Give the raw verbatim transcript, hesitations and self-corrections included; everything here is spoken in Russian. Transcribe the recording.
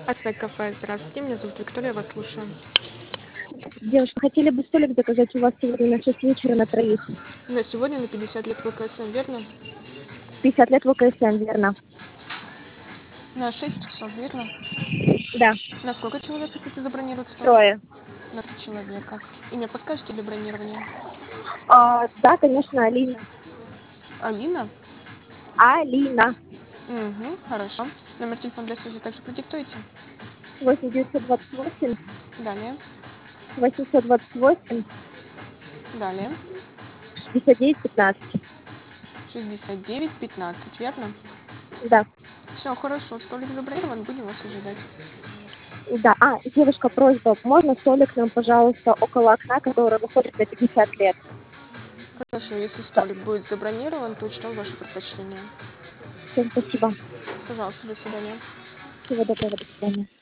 Астай кафе. Здравствуйте, меня зовут Виктория, я вас слушаю. Девушка, хотели бы столик заказать у вас сегодня на шесть вечера на троих. На сегодня на пятьдесят лет ВКСМ, верно? пятьдесят лет ВКСМ, верно. На шесть часов, верно? Да, На сколько человек хотите забронировать столик? трое. На три человека. Имя подскажете для бронирования? А, да, конечно, Алина. Алина? Алина. Угу, хорошо. Номер телефона для связи также продиктуйте. восемь девятьсот двадцать восемь Далее. восемьсот двадцать восемь Далее. шестьдесят девять пятнадцать. шестьдесят девять пятнадцать, верно? Да, Все, хорошо, столик забронирован, будем вас ожидать. да. А, девушка, просьба, можно столик нам, пожалуйста, около окна, который выходит на пятьдесят лет? Хорошо, если Да. столик будет забронирован, то учтем ваше предпочтение. Всем спасибо. Пожалуйста, до свидания. Всего доброго, до свидания.